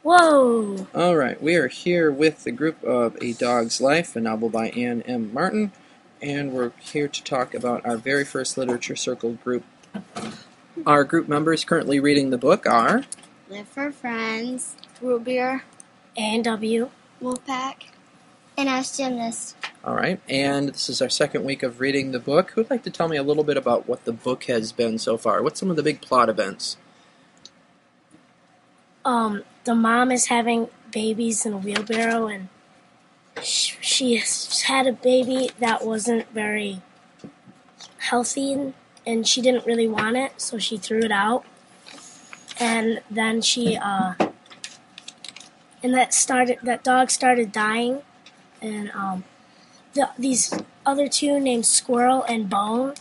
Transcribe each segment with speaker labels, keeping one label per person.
Speaker 1: Whoa!
Speaker 2: All right, we are here with the group of A Dog's Life, a novel by Anne M. Martin, and we're here to talk about our very first Literature Circle group. Our group members currently reading the book are
Speaker 3: Live for Friends, Root Beer,
Speaker 1: A&W.
Speaker 3: Wolfpack, and Ask Gymnast.
Speaker 2: all right, and this is our second week of reading the book. Who'd like to tell me a little bit about what the book has been so far? What's some of the big plot events?
Speaker 1: The mom is having babies in a wheelbarrow, and she had a baby that wasn't very healthy, and she didn't really want it, so she threw it out. And then that dog started dying, and these other two named Squirrel and Bone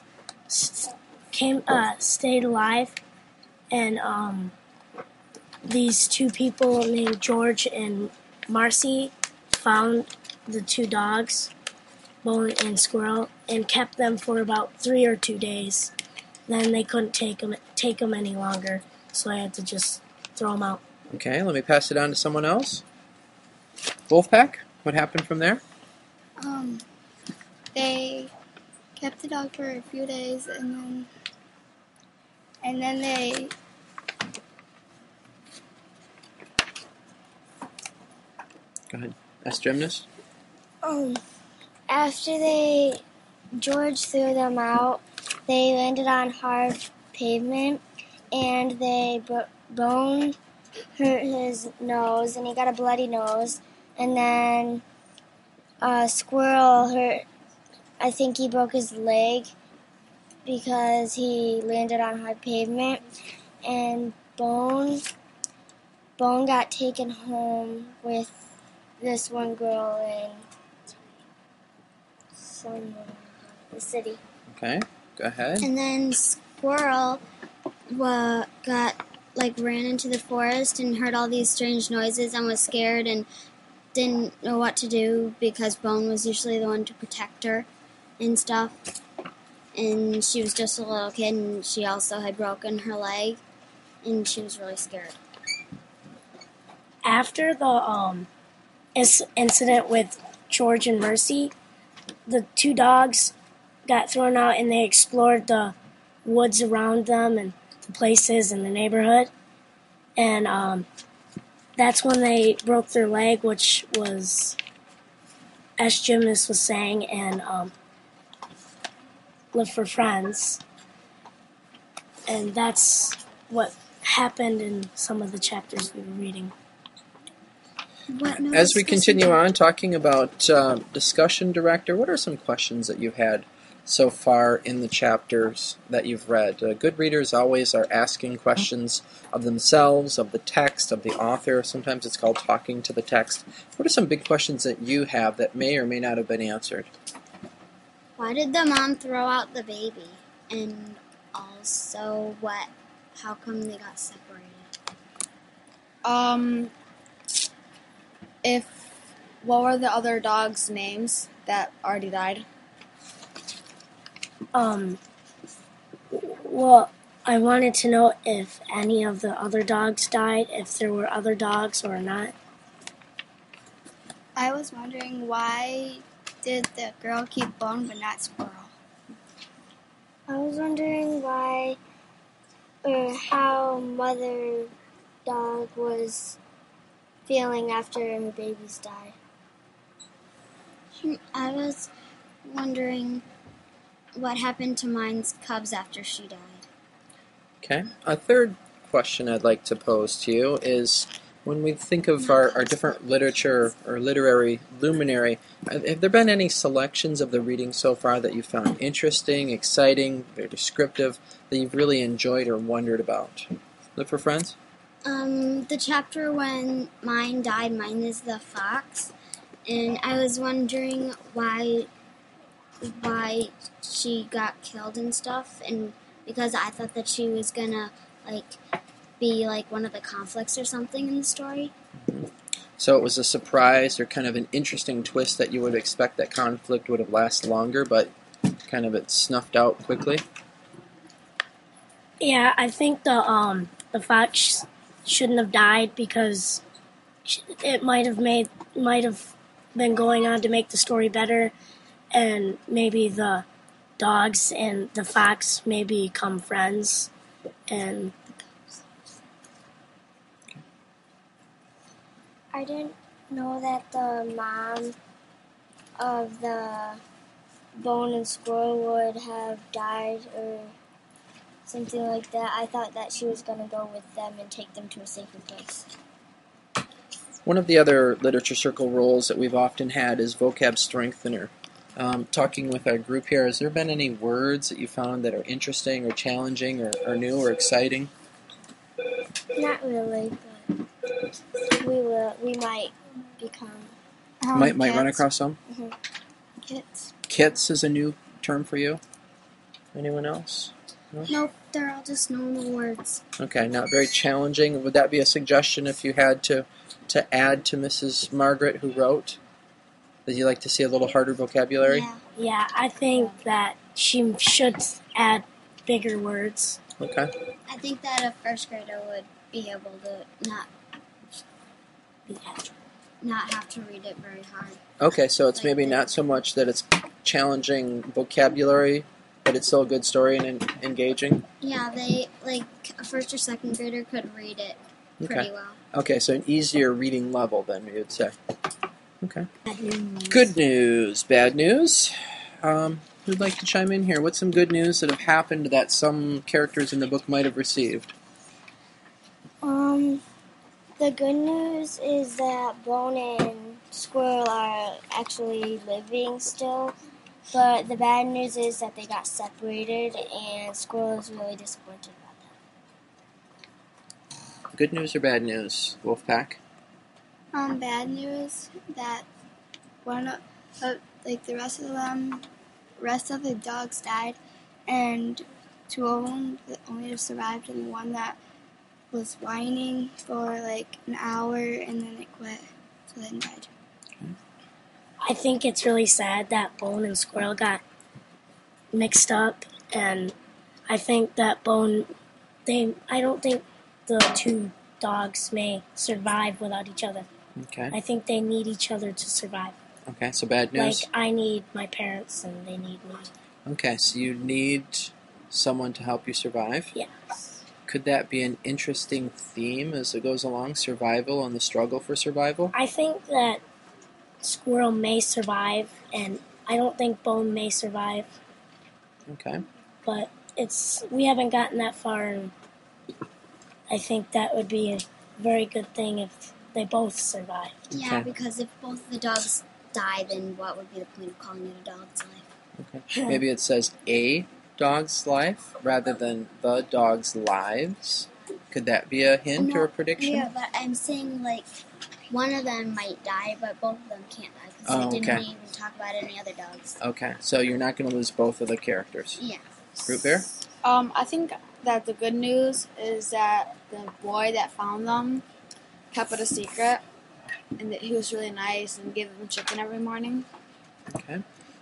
Speaker 1: stayed alive, and these two people named George and Marcy found the two dogs, Bone and Squirrel, and kept them for about 3 or 2 days. Then they couldn't take them any longer, so I had to just throw them out.
Speaker 2: Okay, let me pass it on to someone else. Wolfpack, what happened from there?
Speaker 3: They kept the dog for a few days, and then they
Speaker 2: Go ahead. Ask Gymnast.
Speaker 3: after George threw them out, they landed on hard pavement, and Bone hurt his nose, and he got a bloody nose, and then Squirrel hurt. I think he broke his leg because he landed on hard pavement, and Bone got taken home with this one girl in the city.
Speaker 2: Okay, go ahead.
Speaker 3: And then Squirrel ran into the forest and heard all these strange noises and was scared and didn't know what to do because Bone was usually the one to protect her and stuff. And she was just a little kid, and she also had broken her leg, and she was really scared.
Speaker 1: After the incident with George and Mercy, the two dogs got thrown out, and they explored the woods around them and the places in the neighborhood. And that's when they broke their leg, which was, as Gymnast was saying, and Live for Friends. And that's what happened in some of the chapters we were reading.
Speaker 2: As we continue on talking about discussion director, what are some questions that you've had so far in the chapters that you've read? Good readers always are asking questions of themselves, of the text, of the author. Sometimes it's called talking to the text. What are some big questions that you have that may or may not have been answered?
Speaker 3: Why did the mom throw out the baby? And also, how come they got separated?
Speaker 4: What were the other dogs' names that already died?
Speaker 1: Well, I wanted to know if any of the other dogs died, if there were other dogs or not.
Speaker 3: I was wondering, why did the girl keep Bone but not Squirrel? I was wondering why, or how Mother Dog was feeling after her babies died. I was wondering what happened to Mine's cubs after she died.
Speaker 2: Okay. A third question I'd like to pose to you is, when we think of our different literature or literary luminary, have there been any selections of the reading so far that you found interesting, exciting, very descriptive, that you've really enjoyed or wondered about? Live for Friends?
Speaker 3: The chapter when Mine died, Mine is the fox, and I was wondering why she got killed and stuff, and because I thought that she was gonna be one of the conflicts or something in the story.
Speaker 2: Mm-hmm. So it was a surprise or kind of an interesting twist that you would expect that conflict would have lasted longer, but kind of it snuffed out quickly?
Speaker 1: Yeah, I think the fox shouldn't have died because it might have been going on to make the story better, and maybe the dogs and the fox may become friends, and
Speaker 3: I didn't know that the mom of the bone and squirrel would have died or something like that. I thought that she was going to go with them and take them to a safer place.
Speaker 2: One of the other literature circle roles that we've often had is vocab strengthener. Talking with our group here, has there been any words that you found that are interesting or challenging or new or exciting?
Speaker 3: Not really, but we might become
Speaker 2: Might run across some?
Speaker 3: kits.
Speaker 2: Kits is a new term for you? Anyone else?
Speaker 3: Nope, they're all just normal words.
Speaker 2: Okay, not very challenging. Would that be a suggestion if you had to add to Mrs. Margaret who wrote? That you like to see a little harder vocabulary?
Speaker 1: yeah, I think that she should add bigger words.
Speaker 2: Okay.
Speaker 3: I think that a first grader would be able to not have to read it very hard.
Speaker 2: Okay, so it's
Speaker 3: Like
Speaker 2: maybe
Speaker 3: the-
Speaker 2: not so much that it's challenging vocabulary, but it's still a good story and engaging?
Speaker 3: Yeah, they like a first or second grader could read it pretty well.
Speaker 2: Okay, so an easier reading level then, we would say. Okay.
Speaker 1: Bad news.
Speaker 2: Good news. Bad news. Who'd like to chime in here? What's some good news that have happened that some characters in the book might have received?
Speaker 3: The good news is that Bone and Squirrel are actually living still, but the bad news is that they got separated, and Squirrel is really disappointed about that.
Speaker 2: Good news or bad news, Wolfpack?
Speaker 5: Bad news that one of the rest of the dogs died, and two of them only survived, and the one that was whining for like an hour and then it quit, so then died.
Speaker 1: I think it's really sad that Bone and Squirrel got mixed up, and I think that I don't think the two dogs may survive without each other.
Speaker 2: Okay.
Speaker 1: I think they need each other to survive.
Speaker 2: Okay, so bad news?
Speaker 1: Like, I need my parents, and they need me.
Speaker 2: Okay, so you need someone to help you survive?
Speaker 1: Yes.
Speaker 2: Could that be an interesting theme as it goes along? Survival and the struggle for survival?
Speaker 1: I think that Squirrel may survive, and I don't think Bone may survive,
Speaker 2: Okay.
Speaker 1: but we haven't gotten that far, and I think that would be a very good thing if they both survive.
Speaker 3: Yeah,
Speaker 2: Okay.
Speaker 3: because if both the dogs die, then what would be the point of calling it a dog's life?
Speaker 2: Okay. Maybe it says a dog's life rather than the dog's lives. Could that be a hint or a prediction?
Speaker 3: Yeah, but I'm saying like one of them might die, but both of them can't die because
Speaker 2: Oh,
Speaker 3: they didn't
Speaker 2: okay.
Speaker 3: even talk about any other dogs.
Speaker 2: Okay, so you're not going to lose both of the characters.
Speaker 3: Yeah.
Speaker 2: Root Bear?
Speaker 4: I think that the good news is that the boy that found them kept it a secret, and that he was really nice and gave them chicken every morning.
Speaker 2: Okay.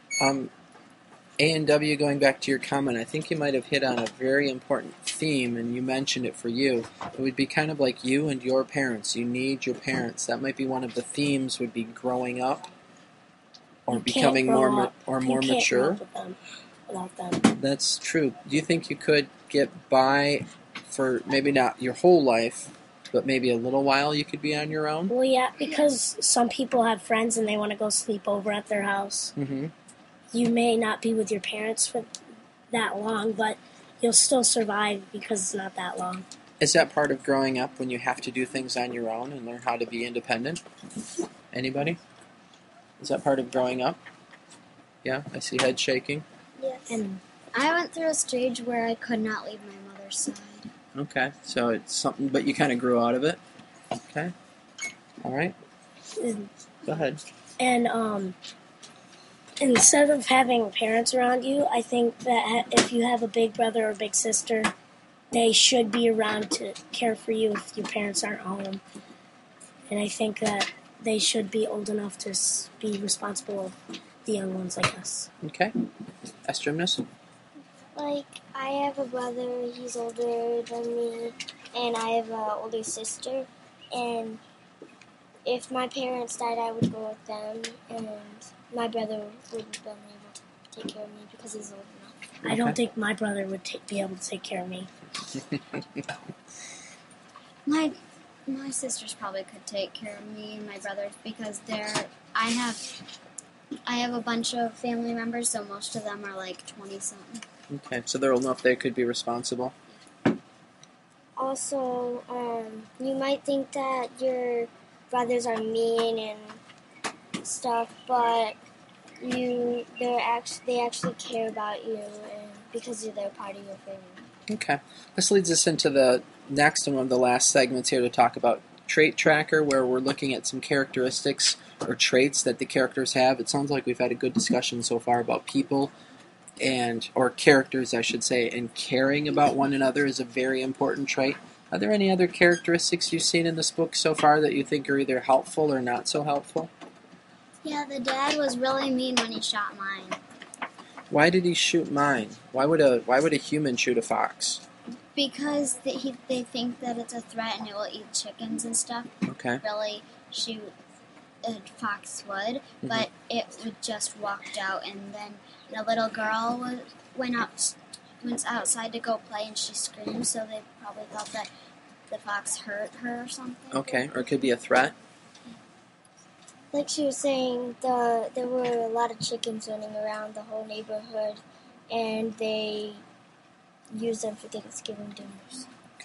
Speaker 2: A and W, going back to your comment, I think you might have hit on a very important theme, and you mentioned it for you. It would be kind of like you and your parents. You need your parents. That might be one of the themes. Would be growing up, or
Speaker 1: You can't
Speaker 2: becoming
Speaker 1: grow
Speaker 2: more
Speaker 1: up.
Speaker 2: more
Speaker 1: You can't grow
Speaker 2: mature.
Speaker 1: up with them, without them.
Speaker 2: That's true. Do you think you could get by for maybe not your whole life, but maybe a little while? You could be on your own.
Speaker 1: Well, yeah, because some people have friends and they want to go sleep over at their house.
Speaker 2: Mm-hmm.
Speaker 1: You may not be with your parents for that long, but you'll still survive because it's not that long.
Speaker 2: Is that part of growing up when you have to do things on your own and learn how to be independent? Anybody? Is that part of growing up? Yeah, I see head shaking.
Speaker 3: Yes.
Speaker 1: And
Speaker 3: I went through a stage where I could not leave my mother's side.
Speaker 2: Okay, so it's something, but you kind of grew out of it. Okay. All right. Go ahead.
Speaker 1: And instead of having parents around you, I think that if you have a big brother or big sister, they should be around to care for you if your parents aren't home. And I think that they should be old enough to be responsible of the young ones like us.
Speaker 2: Okay. Estromnus?
Speaker 3: Like, I have a brother, he's older than me, and I have an older sister, and if my parents died, I would go with them, and my brother wouldn't have been able to take care of me because he's old enough.
Speaker 1: I don't think my brother would be able to take care of me.
Speaker 6: My sisters probably could take care of me and my brothers because I have a bunch of family members, so most of them are like 20-something.
Speaker 2: Okay, so they're old enough they could be responsible.
Speaker 3: Also, you might think that your brothers are mean and stuff, but they actually care about you, and because they're part of your family.
Speaker 2: Okay. This leads us into the next and one of the last segments here to talk about Trait Tracker, where we're looking at some characteristics or traits that the characters have. It sounds like we've had a good discussion so far about people or characters, I should say, and caring about one another is a very important trait. Are there any other characteristics you've seen in this book so far that you think are either helpful or not so helpful?
Speaker 6: Yeah, the dad was really mean when he shot mine.
Speaker 2: Why did he shoot mine? Why would a human shoot a fox?
Speaker 6: Because they think that it's a threat and it will eat chickens and stuff.
Speaker 2: Okay.
Speaker 6: Really shoot a fox would, but it would just walked out, and then the little girl went outside to go play, and she screamed, so they probably thought that the fox hurt her or something.
Speaker 2: Okay, or it could be a threat.
Speaker 3: Like she was saying, there were a lot of chickens running around the whole neighborhood, and they used them for Thanksgiving dinners.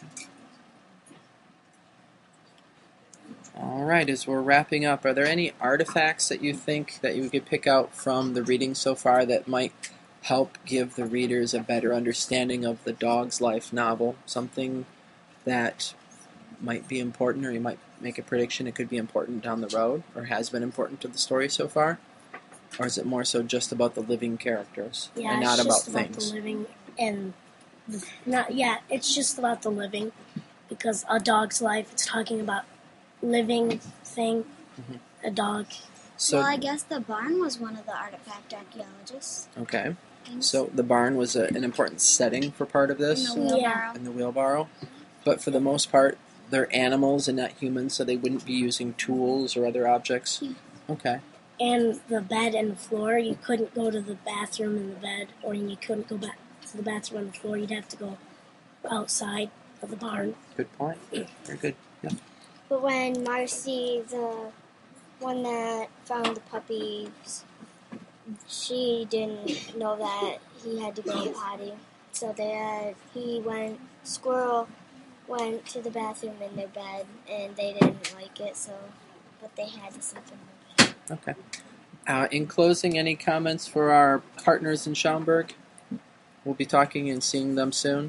Speaker 2: All right, as we're wrapping up, are there any artifacts that you think that you could pick out from the reading so far that might help give the readers a better understanding of the Dog's Life novel? Something that might be important, or you might make a prediction it could be important down the road, or has been important to the story so far? Or is it more so just about the living characters and not about
Speaker 1: just about
Speaker 2: things?
Speaker 1: the living and it's just about the living, because A Dog's Life, it's talking about living thing, a dog.
Speaker 2: So,
Speaker 6: Well, I guess the barn was one of the artifact archaeologists.
Speaker 2: okay.
Speaker 6: things.
Speaker 2: So the barn was an important setting for part of this,
Speaker 6: In the wheelbarrow.
Speaker 2: and the wheelbarrow. But for the most part, they're animals and not humans, so they wouldn't be using tools or other objects.
Speaker 6: Yeah.
Speaker 2: Okay.
Speaker 1: And the bed and the floor, you couldn't go to the bathroom in the bed, or you couldn't go back to the bathroom on the floor. You'd have to go outside of the barn.
Speaker 2: Good point. Very good. Yeah.
Speaker 3: But when Marcy, the one that found the puppies, she didn't know that he had to go to potty. So Squirrel went to the bathroom in their bed, and they didn't like it, but they had to sleep in their bed.
Speaker 2: Okay. In closing, any comments for our partners in Schaumburg? We'll be talking and seeing them soon.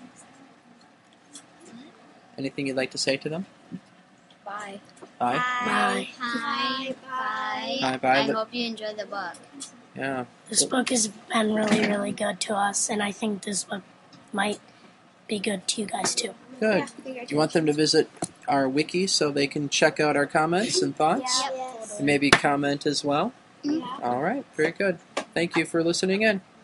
Speaker 2: Anything you'd like to say to them?
Speaker 6: Bye.
Speaker 2: Bye.
Speaker 1: Bye.
Speaker 6: Hi. Bye.
Speaker 2: Bye. Bye.
Speaker 6: I hope you enjoyed the book.
Speaker 2: Yeah.
Speaker 1: This book has been really, really good to us, and I think this book might be good to you guys too.
Speaker 2: Good. You want them to visit our wiki so they can check out our comments and thoughts?
Speaker 3: Yes.
Speaker 2: And maybe comment as well? All right. Very good. Thank you for listening in.